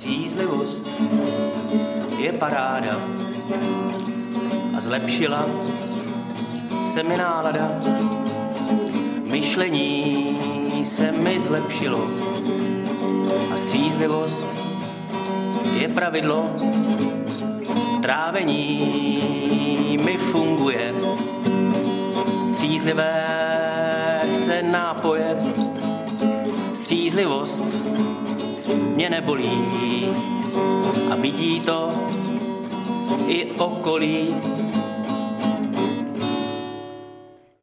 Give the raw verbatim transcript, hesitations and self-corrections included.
Střízlivost je paráda a zlepšila se mi nálada. Myšlení se mi zlepšilo a střízlivost je pravidlo. Trávení mi funguje, střízlivé chce nápoje. Střízlivost mě nebolí a vidí to i okolí.